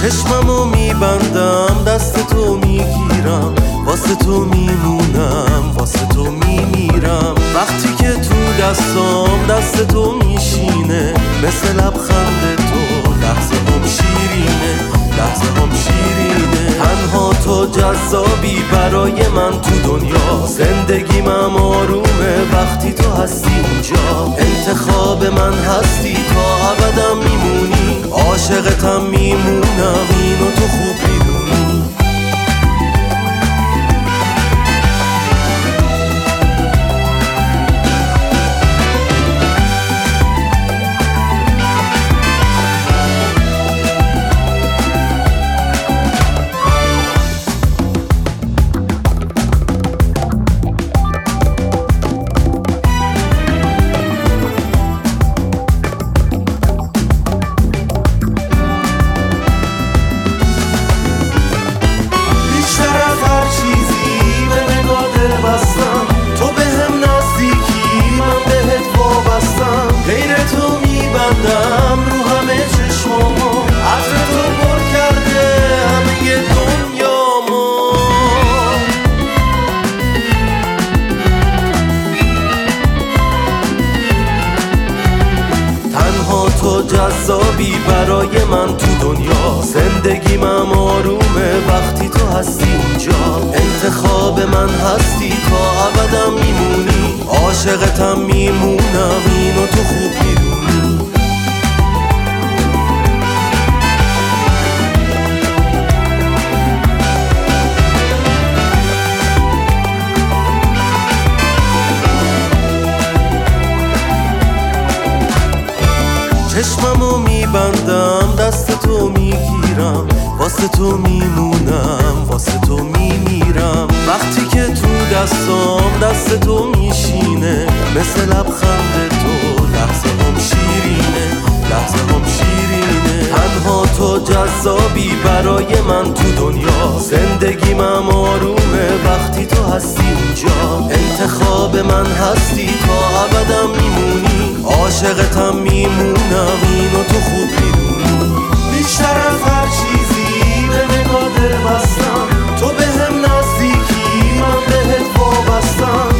چشممو میبندم دست تو میگیرم، واسه تو میمونم واسه تو میمیرم. وقتی که تو دستام دست تو میشینه، مثل لبخند تو لحظه هم شیرینه، لحظه هم شیرینه. تنها تو جذابی برای من تو دنیا، زندگیم آرومه وقتی تو هستی اینجا. انتخاب من هستی تا ابدم میمونی، عاشقتم میمونم اینو تو خوب میدونی. تو به هم نزدیکی من بهت وابستم، غیر تو میبندم رو همه چشمامو، عطر تو پر کرده همه دنیامو. تنها تو جذابی برای من تو دنیا، زندگیم آرومه وقتی تو هستی اینجا. انتخاب من هستی تا ابدم میمونی، عاشقتم میمونم اینو تو خوب میدونی. چشممو میبندم دست تو میگیرم، واسه تو میمونم واسه تو میمیرم. وقتی که تو دستام دست تو میشینه، مثل لبخند تو لحظه هم شیرینه، لحظه هم شیرینه. تنها تو جذابی برای من تو دنیا، زندگیم آرومه وقتی تو هستی اینجا. انتخاب من هستی تا ابدم میمونی، عاشقتم میمونم اینو تو خوب میدونی. بیشتر از هر چیزی به نگاه دل بستم، تو به هم نزدیکی من بهت وابستم،